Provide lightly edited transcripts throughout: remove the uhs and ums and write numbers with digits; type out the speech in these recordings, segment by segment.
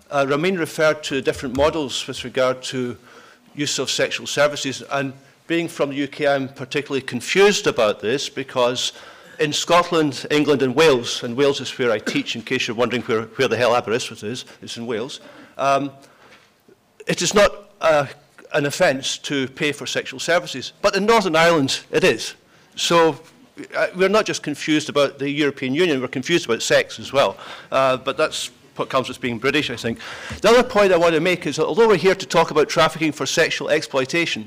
Ramin referred to different models with regard to use of sexual services, and being from the UK, I'm particularly confused about this because in Scotland, England and Wales is where I teach, in case you're wondering where the hell Aberystwyth is, it's in Wales, it is not an offence to pay for sexual services, but in Northern Ireland it is. So we're not just confused about the European Union, we're confused about sex as well, but that's what comes with being British, I think. The other point I want to make is that although we're here to talk about trafficking for sexual exploitation,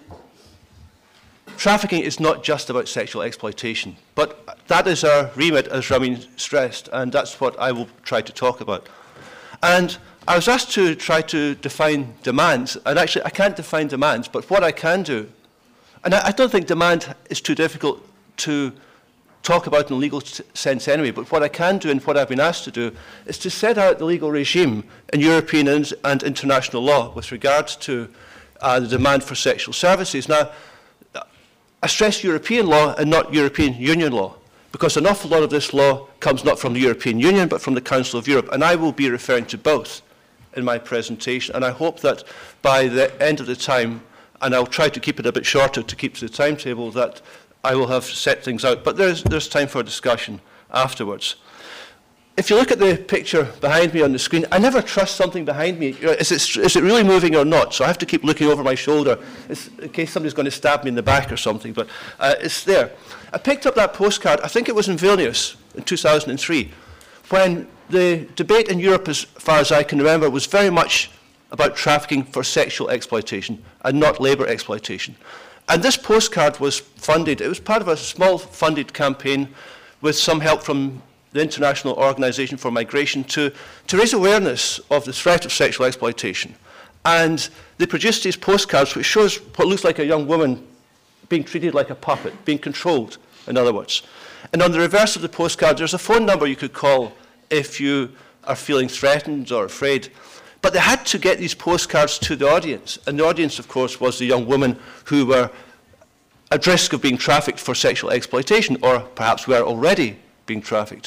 trafficking is not just about sexual exploitation, but that is our remit, as Ramin stressed, and that's what I will try to talk about. And I was asked to try to define demands, and actually I can't define demands, but what I can do, and I don't think demand is too difficult to talk about in a legal sense anyway, but what I can do and what I've been asked to do is to set out the legal regime in European and international law with regard to the demand for sexual services. Now, I stress European law and not European Union law, because an awful lot of this law comes not from the European Union, but from the Council of Europe, and I will be referring to both in my presentation, and I hope that by the end of the time, and I'll try to keep it a bit shorter to keep to the timetable, that I will have set things out, but there's time for discussion afterwards. If you look at the picture behind me on the screen, I never trust something behind me. Is it really moving or not? So I have to keep looking over my shoulder in case somebody's going to stab me in the back or something, but it's there. I picked up that postcard, I think it was in Vilnius in 2003, when the debate in Europe, as far as I can remember, was very much about trafficking for sexual exploitation and not labour exploitation. And this postcard was funded, it was part of a small funded campaign with some help from the International Organization for Migration to raise awareness of the threat of sexual exploitation. And they produced these postcards which shows what looks like a young woman being treated like a puppet, being controlled, in other words. And on the reverse of the postcard, there's a phone number you could call if you are feeling threatened or afraid. But they had to get these postcards to the audience. And the audience, of course, was the young women who were at risk of being trafficked for sexual exploitation, or perhaps were already being trafficked.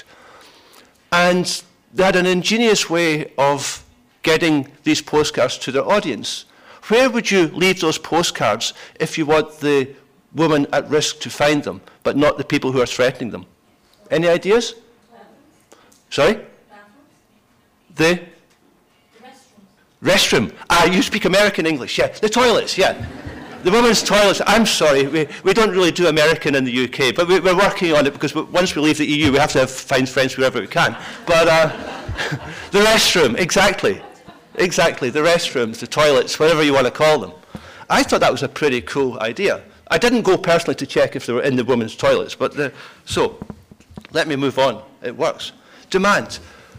And they had an ingenious way of getting these postcards to their audience. Where would you leave those postcards if you want the woman at risk to find them, but not the people who are threatening them? Any ideas? Sorry? The restroom. You speak American English, yeah. The toilets, yeah. The women's toilets. I'm sorry, we don't really do American in the UK, but we're working on it because once we leave the EU, we have to find friends wherever we can. But the restroom, exactly. Exactly, the restrooms, the toilets, whatever you want to call them. I thought that was a pretty cool idea. I didn't go personally to check if they were in the women's toilets, but so let me move on. It works. Demand.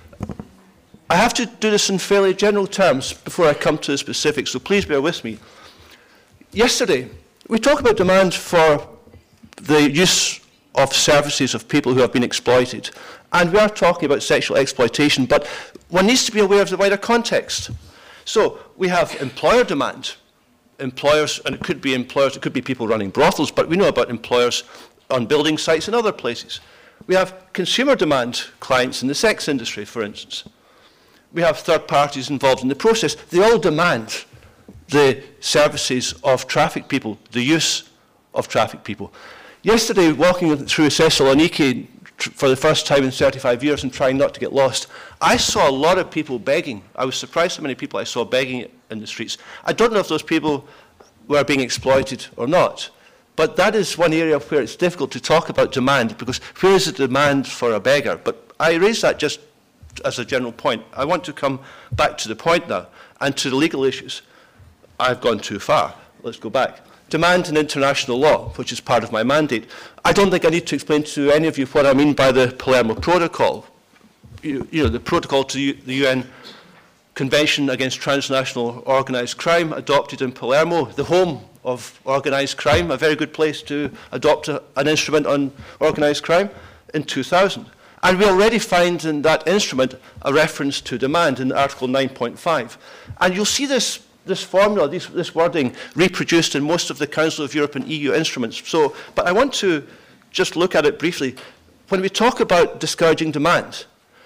I have to do this in fairly general terms before I come to the specifics, so please bear with me. Yesterday, we talked about demand for the use of services of people who have been exploited. And we are talking about sexual exploitation, but one needs to be aware of the wider context. So we have employer demand. Employers, and it could be employers, it could be people running brothels, but we know about employers on building sites and other places. We have consumer demand, clients in the sex industry, for instance. We have third parties involved in the process. They all demand the services of trafficked people, the use of trafficked people. Yesterday, walking through Thessaloniki for the first time in 35 years and trying not to get lost, I saw a lot of people begging. I was surprised how many people I saw begging in the streets. I don't know if those people were being exploited or not, but that is one area where it's difficult to talk about demand, because where is the demand for a beggar? But I raise that just as a general point. I want to come back to the point now and to the legal issues. I've gone too far. Let's go back. Demand in international law, which is part of my mandate. I don't think I need to explain to any of you what I mean by the Palermo Protocol. You know, the protocol to the UN Convention Against Transnational Organized Crime, adopted in Palermo, the home of organized crime, a very good place to adopt an instrument on organized crime, in 2000. And we already find in that instrument a reference to demand in Article 9.5. And you'll see this formula, this wording, reproduced in most of the Council of Europe and EU instruments. But I want to just look at it briefly. When we talk about discouraging demand,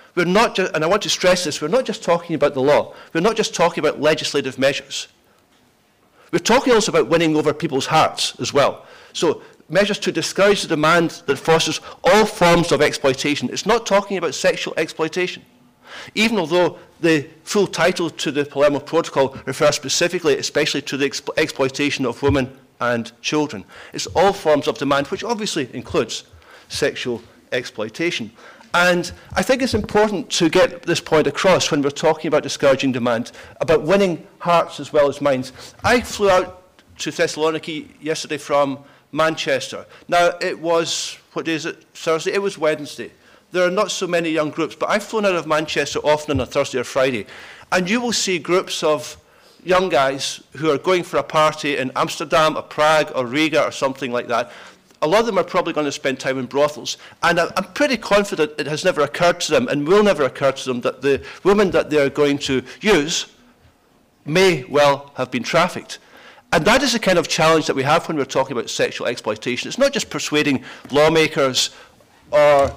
We're not just, and I want to stress this, we're not just talking about the law. We're not just talking about legislative measures. We're talking also about winning over people's hearts as well. So measures to discourage the demand that fosters all forms of exploitation. It's not talking about sexual exploitation. Even although the full title to the Palermo Protocol refers specifically, especially to the exploitation of women and children. It's all forms of demand, which obviously includes sexual exploitation. And I think it's important to get this point across when we're talking about discouraging demand, about winning hearts as well as minds. I flew out to Thessaloniki yesterday from Manchester. Now, it was, what day is it? Thursday? It was Wednesday. There are not so many young groups, but I've flown out of Manchester often on a Thursday or Friday, and you will see groups of young guys who are going for a party in Amsterdam or Prague or Riga or something like that. A lot of them are probably going to spend time in brothels, and I'm pretty confident it has never occurred to them and will never occur to them that the women that they're going to use may well have been trafficked. And that is the kind of challenge that we have when we're talking about sexual exploitation. It's not just persuading lawmakers or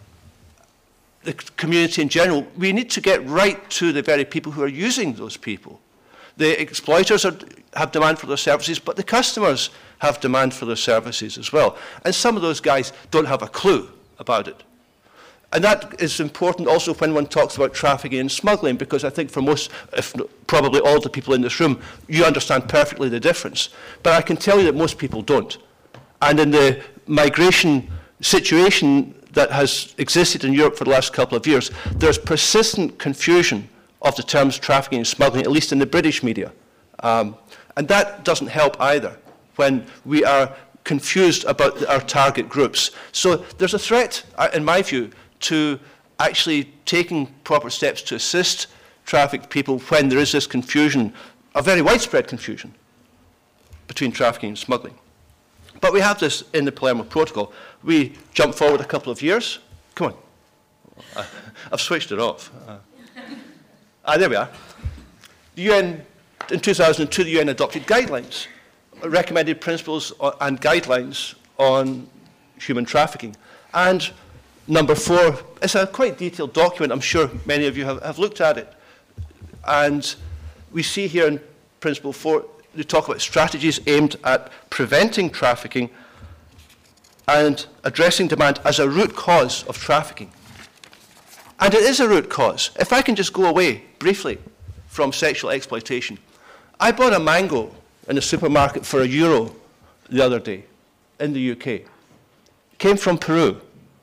the community in general. We need to get right to the very people who are using those people. The exploiters have demand for their services, but the customers have demand for their services as well. And some of those guys don't have a clue about it. And that is important also when one talks about trafficking and smuggling, because I think for most, if probably all the people in this room, you understand perfectly the difference. But I can tell you that most people don't. And in the migration situation that has existed in Europe for the last couple of years, there's persistent confusion of the terms trafficking and smuggling, at least in the British media. And that doesn't help either when we are confused about our target groups. So there's a threat, in my view, to actually taking proper steps to assist trafficked people when there is this confusion, a very widespread confusion, between trafficking and smuggling. But we have this in the Palermo Protocol. We jump forward a couple of years. Come on. I've switched it off. There we are. The UN, in 2002, the UN adopted guidelines, recommended principles and guidelines on human trafficking. And number 4, it's a quite detailed document. I'm sure many of you have looked at it. And we see here in Principle 4, they talk about strategies aimed at preventing trafficking and addressing demand as a root cause of trafficking. And it is a root cause. If I can just go away briefly from sexual exploitation. I bought a mango in the supermarket for €1 the other day in the UK. It came from Peru.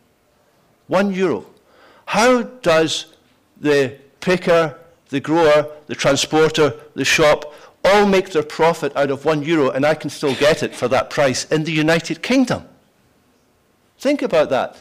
€1. How does the picker, the grower, the transporter, the shop all make their profit out of €1 and I can still get it for that price in the United Kingdom? Think about that.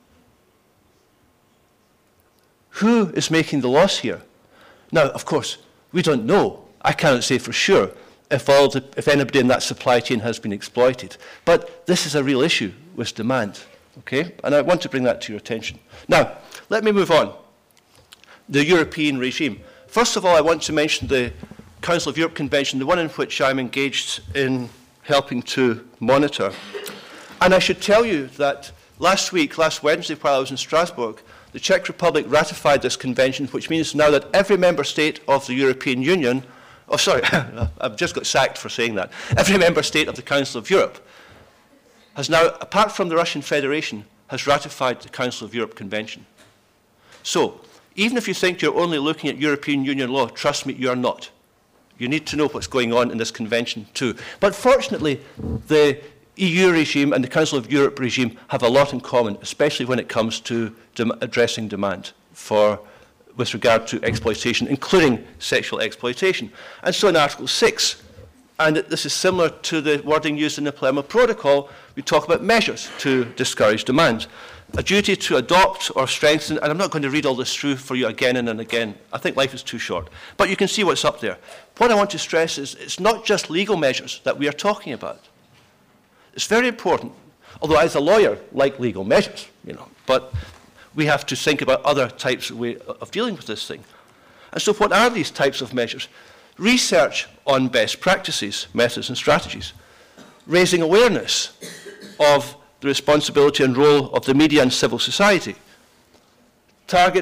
Who is making the loss here? Now, of course, we don't know. I cannot say for sure if anybody in that supply chain has been exploited. But this is a real issue with demand. Okay? And I want to bring that to your attention. Now, let me move on. The European regime. First of all, I want to mention the Council of Europe Convention, the one in which I'm engaged in helping to monitor. And I should tell you that last Wednesday, while I was in Strasbourg, the Czech Republic ratified this convention, which means now that every member state of the European Union, oh sorry, I've just got sacked for saying that, every member state of the Council of Europe has now, apart from the Russian Federation, has ratified the Council of Europe Convention. So, even if you think you're only looking at European Union law, trust me, you are not. You need to know what's going on in this convention too. But fortunately, the EU regime and the Council of Europe regime have a lot in common, especially when it comes to addressing demand with regard to exploitation, including sexual exploitation. And so in Article 6, and this is similar to the wording used in the Palermo Protocol, we talk about measures to discourage demand. A duty to adopt or strengthen, and I'm not going to read all this through for you again and again. I think life is too short. But you can see what's up there. What I want to stress is it's not just legal measures that we are talking about. It's very important, although as a lawyer, like legal measures, but we have to think about other types of dealing with this thing. And so what are these types of measures? Research on best practices, methods and strategies. Raising awareness of the responsibility and role of the media and civil society. Target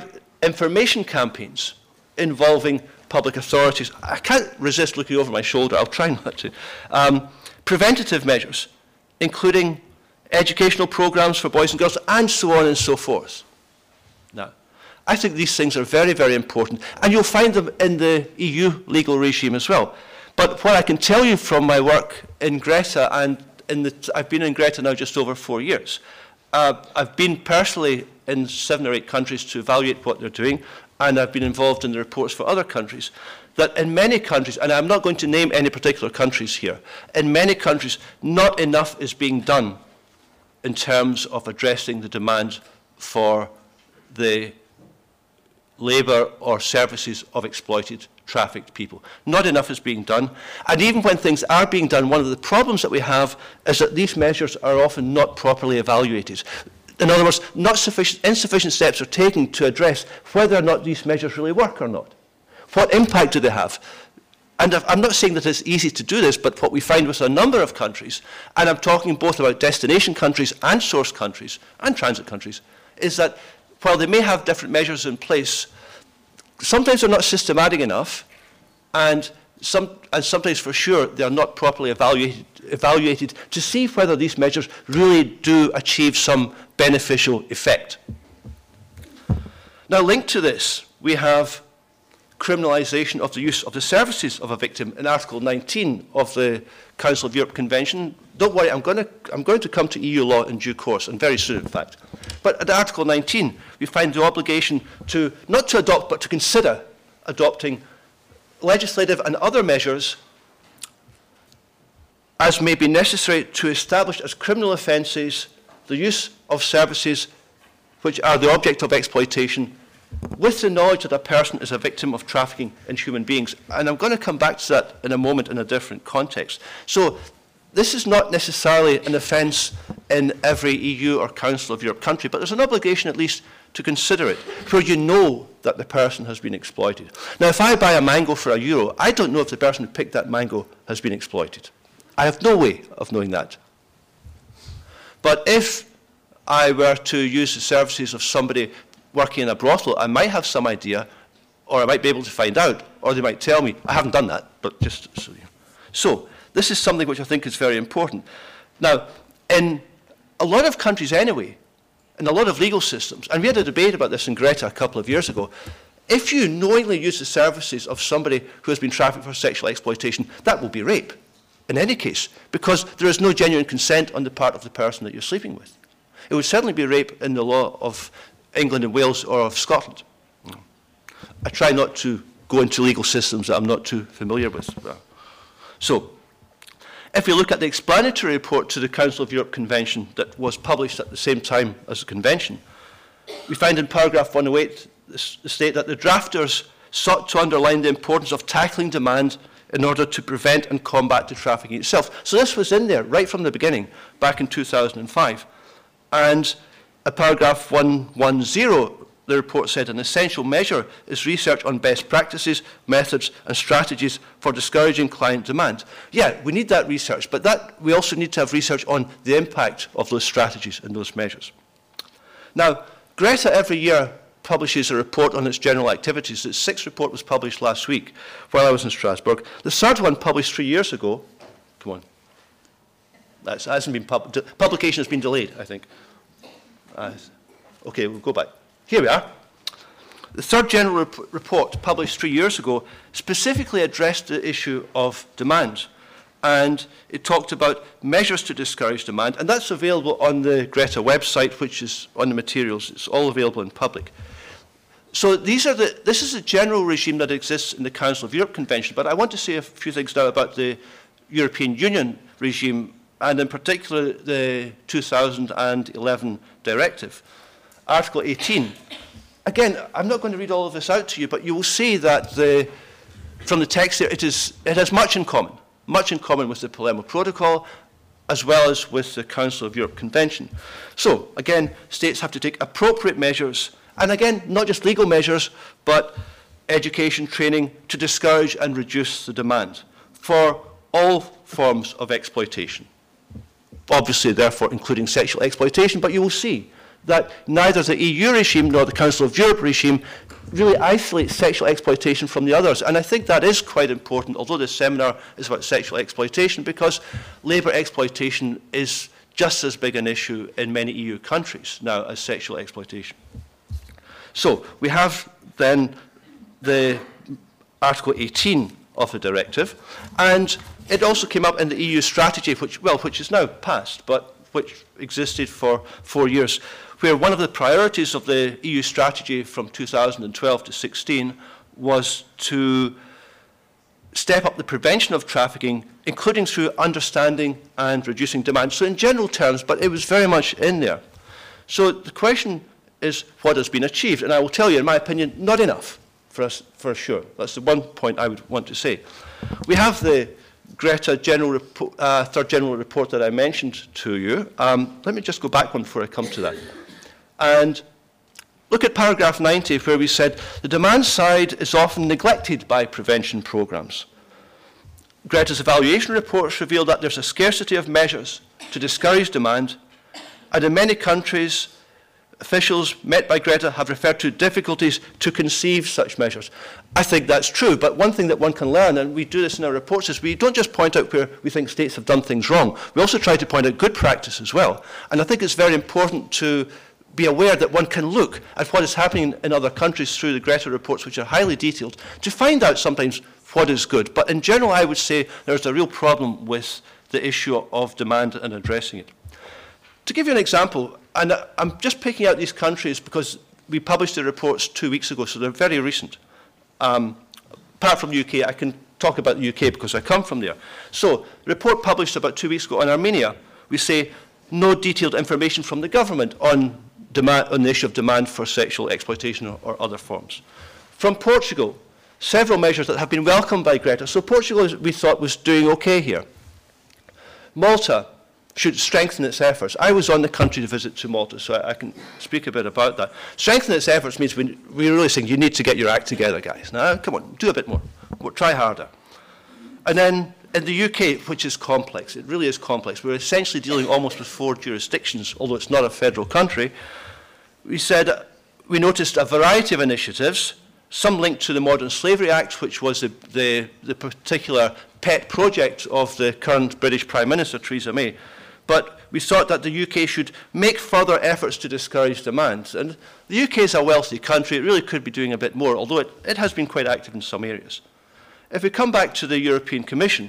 information campaigns involving public authorities. I can't resist looking over my shoulder, I'll try not to. Preventative measures, including educational programs for boys and girls, and so on and so forth. Now, I think these things are very, very important, and you'll find them in the EU legal regime as well. But what I can tell you from my work in Greta, and I've been in Greta now just over 4 years. I've been personally in 7 or 8 countries to evaluate what they're doing, and I've been involved in the reports for other countries, that in many countries, and I'm not going to name any particular countries here, in many countries, not enough is being done in terms of addressing the demand for the labour or services of exploited, trafficked people. Not enough is being done. And even when things are being done, one of the problems that we have is that these measures are often not properly evaluated. In other words, insufficient steps are taken to address whether or not these measures really work or not. What impact do they have? And I'm not saying that it's easy to do this, but what we find with a number of countries, and I'm talking both about destination countries and source countries and transit countries, is that while they may have different measures in place, sometimes they're not systematic enough, and sometimes for sure they're not properly evaluated to see whether these measures really do achieve some beneficial effect. Now, linked to this, we have criminalisation of the use of the services of a victim in Article 19 of the Council of Europe Convention. Don't worry, I'm going to come to EU law in due course, and very soon, in fact. But at Article 19, we find the obligation to, not to adopt, but to consider adopting legislative and other measures as may be necessary to establish as criminal offences the use of services which are the object of exploitation with the knowledge that a person is a victim of trafficking in human beings. And I'm going to come back to that in a moment in a different context. So this is not necessarily an offence in every EU or Council of Europe country, but there's an obligation at least to consider it, where you know that the person has been exploited. Now, if I buy a mango for €1, I don't know if the person who picked that mango has been exploited. I have no way of knowing that. But if I were to use the services of somebody working in a brothel, I might have some idea, or I might be able to find out, or they might tell me. I haven't done that, but just so you know. So this is something which I think is very important. Now, in a lot of countries anyway, in a lot of legal systems, and we had a debate about this in Greta a couple of years ago, if you knowingly use the services of somebody who has been trafficked for sexual exploitation, that will be rape, in any case, because there is no genuine consent on the part of the person that you're sleeping with. It would certainly be rape in the law of England and Wales or of Scotland. I try not to go into legal systems that I'm not too familiar with. So, if we look at the explanatory report to the Council of Europe Convention that was published at the same time as the Convention, we find in paragraph 108 the state that the drafters sought to underline the importance of tackling demand in order to prevent and combat the trafficking itself. So this was in there right from the beginning, back in 2005. And at paragraph 110, the report said an essential measure is research on best practices, methods and strategies for discouraging client demand. Yeah, we need that research, but we also need to have research on the impact of those strategies and those measures. Now, Greta every year publishes a report on its general activities. Its 6th report was published last week while I was in Strasbourg. The 3rd one published 3 years ago. Come on. That hasn't been publication has been delayed, I think. Okay, we'll go back. Here we are. The 3rd general report, published 3 years ago, specifically addressed the issue of demand. And it talked about measures to discourage demand. And that's available on the Greta website, which is on the materials. It's all available in public. So this is a general regime that exists in the Council of Europe Convention. But I want to say a few things now about the European Union regime, and in particular the 2011 directive. Article 18. Again, I'm not going to read all of this out to you, but you will see that from the text there, it has much in common with the Palermo Protocol, as well as with the Council of Europe Convention. So, again, states have to take appropriate measures, and again, not just legal measures, but education, training, to discourage and reduce the demand for all forms of exploitation. Obviously, therefore, including sexual exploitation, but you will see that neither the EU regime nor the Council of Europe regime really isolates sexual exploitation from the others. And I think that is quite important, although this seminar is about sexual exploitation, because labour exploitation is just as big an issue in many EU countries now as sexual exploitation. So we have then the Article 18 of the directive, and it also came up in the EU strategy, which is now passed, but which existed for 4 years, where one of the priorities of the EU strategy from 2012 to 16 was to step up the prevention of trafficking, including through understanding and reducing demand. So in general terms, but it was very much in there. So the question is what has been achieved, and I will tell you, in my opinion, not enough for sure. That's the one point I would want to say. We have the Greta third general report that I mentioned to you. Let me just go back one before I come to that. And look at paragraph 90, where we said the demand side is often neglected by prevention programs. Greta's evaluation reports reveal that there's a scarcity of measures to discourage demand, and in many countries, officials met by Greta have referred to difficulties to conceive such measures. I think that's true, but one thing that one can learn, and we do this in our reports, is we don't just point out where we think states have done things wrong. We also try to point out good practice as well. And I think it's very important to be aware that one can look at what is happening in other countries through the Greta reports, which are highly detailed, to find out sometimes what is good. But in general, I would say there's a real problem with the issue of demand and addressing it. To give you an example, and I'm just picking out these countries because we published the reports 2 weeks ago, so they're very recent. Apart from the UK, I can talk about the UK because I come from there. So the report published about 2 weeks ago on Armenia, we say no detailed information from the government on the issue of demand for sexual exploitation or other forms. From Portugal, several measures that have been welcomed by Greta. So Portugal, we thought, was doing okay here. Malta should strengthen its efforts. I was on the country visit to Malta, so I can speak a bit about that. Strengthen its efforts means we're really saying you need to get your act together, guys. Now, come on, do a bit more. Try harder. And then in the UK, which is complex, it really is complex. We're essentially dealing almost with 4 jurisdictions, although it's not a federal country. We said we noticed a variety of initiatives, some linked to the Modern Slavery Act, which was the particular pet project of the current British Prime Minister, Theresa May. But we thought that the UK should make further efforts to discourage demand. And the UK is a wealthy country. It really could be doing a bit more, although it has been quite active in some areas. If we come back to the European Commission,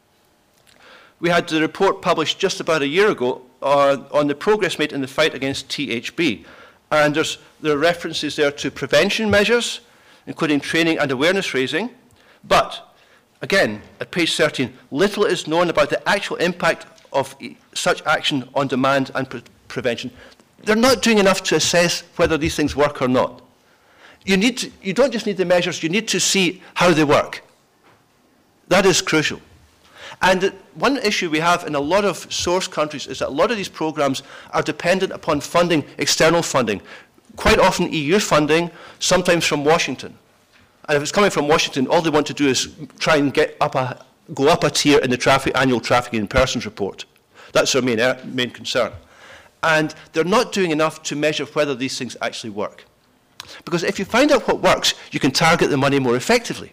we had the report published just about a year ago on the progress made in the fight against THB. And there are references there to prevention measures, including training and awareness raising. But, again, at page 13, little is known about the actual impact of such action on demand and prevention. They're not doing enough to assess whether these things work or not. You don't just need the measures, you need to see how they work. That is crucial. And one issue we have in a lot of source countries is that a lot of these programs are dependent upon funding, external funding, quite often EU funding, sometimes from Washington. And if it's coming from Washington, all they want to do is try and go up a tier in the annual trafficking in persons report. That's their main concern. And they're not doing enough to measure whether these things actually work. Because if you find out what works, you can target the money more effectively.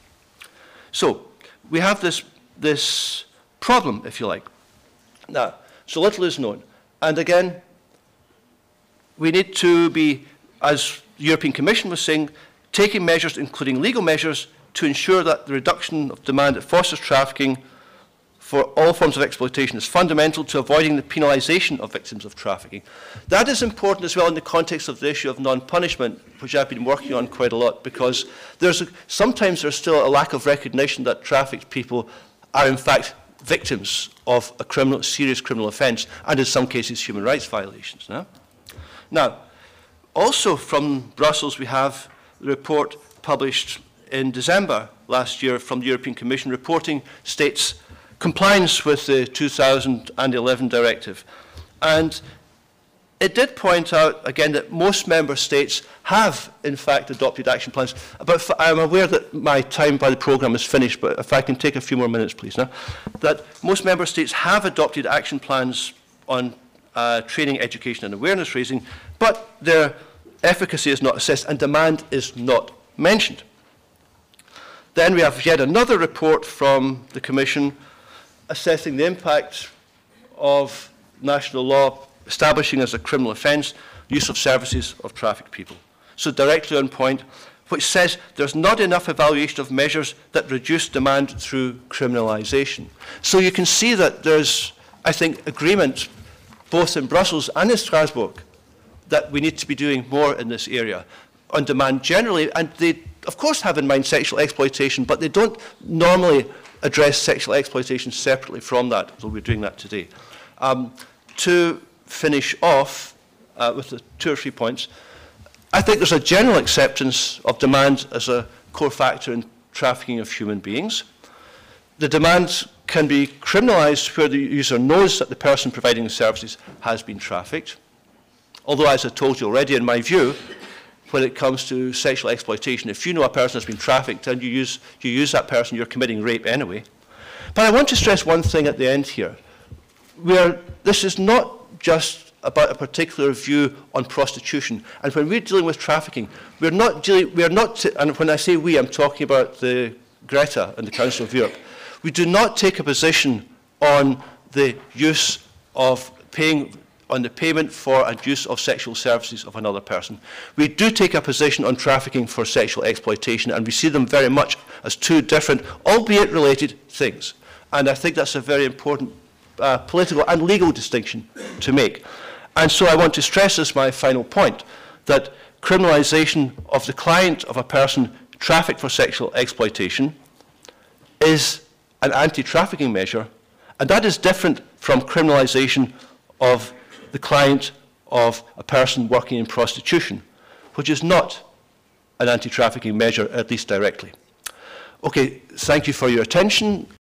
So we have this problem, if you like. Now, so little is known. And again, we need to be, as the European Commission was saying, taking measures, including legal measures, to ensure that the reduction of demand that fosters trafficking for all forms of exploitation is fundamental to avoiding the penalisation of victims of trafficking. That is important as well in the context of the issue of non-punishment, which I've been working on quite a lot, because sometimes there's still a lack of recognition that trafficked people are in fact victims of a serious criminal offence, and in some cases human rights violations. Now, also from Brussels we have the report published in December last year from the European Commission reporting states' compliance with the 2011 directive. And it did point out, again, that most member states have, in fact, adopted action plans. I'm aware that my time by the programme is finished, but if I can take a few more minutes, please. That most member states have adopted action plans on training, education and awareness raising, but their efficacy is not assessed and demand is not mentioned. Then we have yet another report from the Commission assessing the impact of national law establishing as a criminal offence use of services of trafficked people. So directly on point, which says there's not enough evaluation of measures that reduce demand through criminalisation. So you can see that there's, I think, agreement both in Brussels and in Strasbourg that we need to be doing more in this area on demand generally, and they of course have in mind sexual exploitation, but they don't normally address sexual exploitation separately from that, although we're doing that today. To finish off with the 2 or 3 points, I think there's a general acceptance of demand as a core factor in trafficking of human beings. The demand can be criminalised where the user knows that the person providing the services has been trafficked. Although, as I told you already, in my view, when it comes to sexual exploitation, if you know a person has been trafficked and you use that person, you're committing rape anyway. But I want to stress one thing at the end here, where this is not just about a particular view on prostitution. And when we're dealing with trafficking, and when I say we, I'm talking about the Greta and the Council of Europe, we do not take a position on the use of on the payment for and use of sexual services of another person. We do take a position on trafficking for sexual exploitation, and we see them very much as two different, albeit related, things. And I think that's a very important political and legal distinction to make. And so I want to stress as my final point that criminalisation of the client of a person trafficked for sexual exploitation is an anti-trafficking measure, and that is different from criminalisation of the client of a person working in prostitution, which is not an anti-trafficking measure, at least directly. Okay, thank you for your attention.